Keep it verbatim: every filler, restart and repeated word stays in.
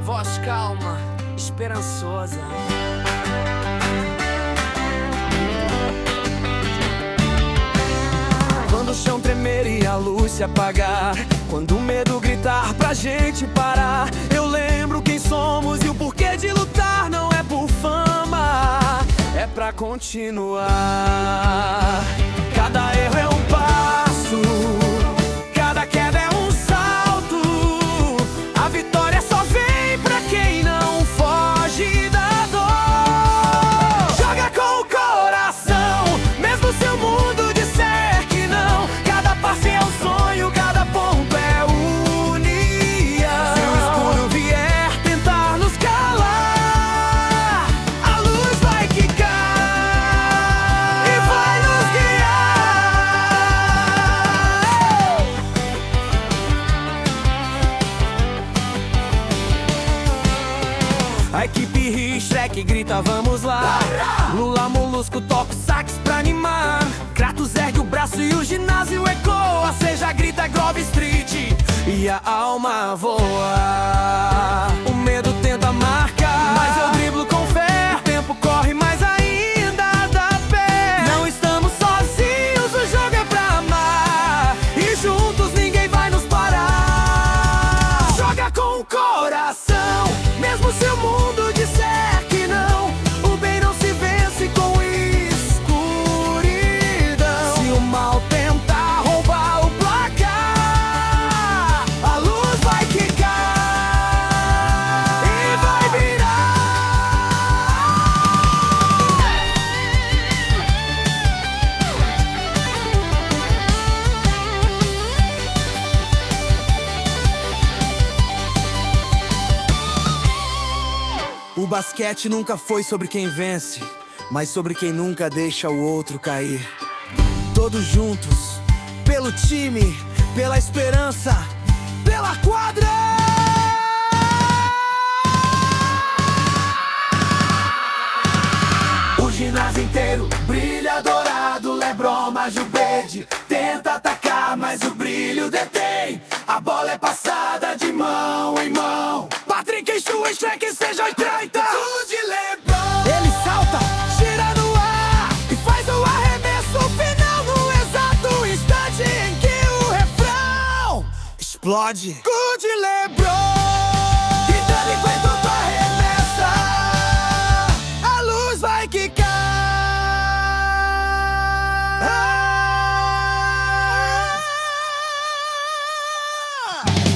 voz calma, esperançosa. Quando o chão tremer e a luz se apagar, quando o medo gritar pra gente parar, eu lembro quem somos e o porquê de lutar. Não é por fama, é pra continuar. Cada erro é um passo, cada queda é um salto. A vitória só vem pra quem não foge da dor. Joga com o coração, mesmo se o mundo disser que não. Cada passe é um sonho, cada ponto é união. Se o escuro vier tentar nos calar, a luz vai quicar e vai nos guiar. A equipe ri, Shrek grita, vamos lá. Lula Molusco toca o sax pra animar. Kratos ergue o braço e o ginásio ecoa. Seja grita Grove Street e a alma voa. O medo tenta marcar, mas eu driblo com fé. O tempo corre, mas ainda dá pé. Não estamos sozinhos, o jogo é pra amar. E juntos ninguém vai nos parar. Joga com o coração, mesmo se o mundo disser que não. O bem não se vence com escuridão. Se o mal tentar roubar o placar, a luz vai quicar e vai O basquete nunca foi sobre quem vence, mas sobre quem nunca deixa o outro cair. Todos juntos, pelo time, pela esperança, pela quadra. O ginásio inteiro brilha dourado. LeBron, Majubede tenta atacar, mas o brilho detém. A bola é passada de mão em mão. Patrick, Enxu e Shrek sejam trinta. Tudo de LeBron. Ele salta, gira no ar e faz o arremesso final no exato instante em que o refrão explode. Good LeBron. Gritando enquanto tu arremessa, a luz vai quicar. Ah!